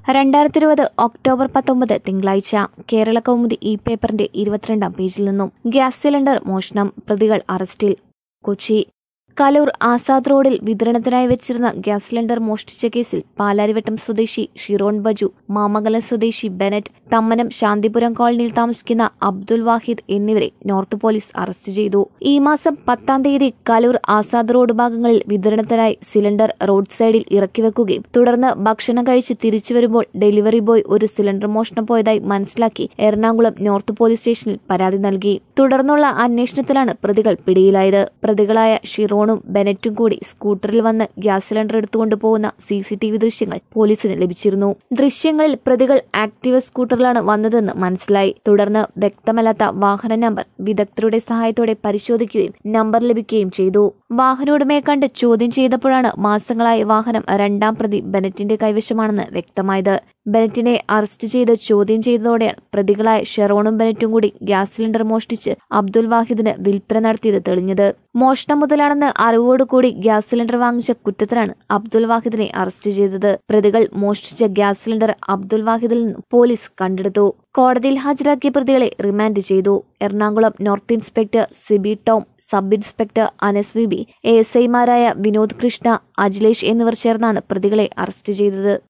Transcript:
2020 October 19 തിങ്കളാഴ്ച കേരള കൗമുദി ഈ പേപ്പറിന്റെ 22-ാം പേജിൽ നിന്നും ഗ്യാസ് സിലിണ്ടർ മോഷണം, പ്രതികൾ അറസ്റ്റിൽ. കൊച്ചി കലൂർ ആസാദ് റോഡിൽ വിതരണത്തിനായി വെച്ചിരുന്ന ഗ്യാസ് സിലിണ്ടർ മോഷ്ടിച്ച കേസിൽ പാലാരിവട്ടം സ്വദേശി ഷിറോൺ ബജു, മാമംഗലം സ്വദേശി ബെനറ്റ്, തമ്മനം ശാന്തിപുരം കോളനിയിൽ താമസിക്കുന്ന അബ്ദുൽ വാഹിദ് എന്നിവരെ നോർത്ത് പോലീസ് അറസ്റ്റ് ചെയ്തു. ഈ മാസം 10-ാം തീയതി കലൂർ ആസാദ് റോഡ് ഭാഗങ്ങളിൽ വിതരണത്തിനായി സിലിണ്ടർ റോഡ് സൈഡിൽ ഇറക്കിവെക്കുകയും തുടർന്ന് ഭക്ഷണം കഴിച്ച് തിരിച്ചു വരുമ്പോൾ ഡെലിവറി ബോയ് ഒരു സിലിണ്ടർ മോഷണം പോയതായി മനസ്സിലാക്കി എറണാകുളം നോർത്ത് പോലീസ് സ്റ്റേഷനിൽ പരാതി നൽകി. തുടർന്നുള്ള അന്വേഷണത്തിലാണ് പ്രതികൾ പിടിയിലായത്. പ്രതികളായ ഷിറോണും ബെനറ്റും കൂടി സ്കൂട്ടറിൽ വന്ന് ഗ്യാസ് സിലിണ്ടർ എടുത്തുകൊണ്ടു പോകുന്ന CCTV ദൃശ്യങ്ങൾ പോലീസിന് ലഭിച്ചിരുന്നു. ദൃശ്യങ്ങളിൽ പ്രതികൾ ആക്ടീവ സ്കൂട്ടറിലാണ് വന്നതെന്ന് മനസ്സിലായി. തുടർന്ന് വ്യക്തമല്ലാത്ത വാഹന നമ്പർ വിദഗ്ധരുടെ സഹായത്തോടെ പരിശോധിക്കുകയും നമ്പർ ലഭിക്കുകയും ചെയ്തു. വാഹനോടമയെ കണ്ട് ചോദ്യം ചെയ്തപ്പോഴാണ് മാസങ്ങളായി വാഹനം 2-ാം പ്രതി ബെനറ്റിന്റെ കൈവശമാണെന്ന് വ്യക്തമായത്. ബെനറ്റിനെ അറസ്റ്റ് ചെയ്ത് ചോദ്യം ചെയ്തതോടെയാണ് പ്രതികളായ ഷെറോണും ബെനറ്റും കൂടി ഗ്യാസ് സിലിണ്ടർ മോഷ്ടിച്ച് അബ്ദുൽ വാഹിദിന് വിൽപ്പന നടത്തിയത് തെളിഞ്ഞത്. മോഷണം മുതലാണെന്ന് അറിവോടുകൂടി ഗ്യാസ് സിലിണ്ടർ വാങ്ങിച്ച കുറ്റത്തിനാണ് അബ്ദുൽ വാഹിദിനെ അറസ്റ്റ് ചെയ്തത്. പ്രതികൾ മോഷ്ടിച്ച ഗ്യാസ് സിലിണ്ടർ അബ്ദുൽ വാഹിദിൽ നിന്നും പോലീസ് കണ്ടെടുത്തു. കോടതിയിൽ ഹാജരാക്കിയ പ്രതികളെ റിമാൻഡ് ചെയ്തു. Ernakulam north inspector Sibi Tom, sub inspector Anas VB, ASI മാരായ വിനോദ് കൃഷ്ണ, അജിലേഷ് എന്നിവർ ചേർന്നാണ് പ്രതികളെ അറസ്റ്റ് ചെയ്തത്.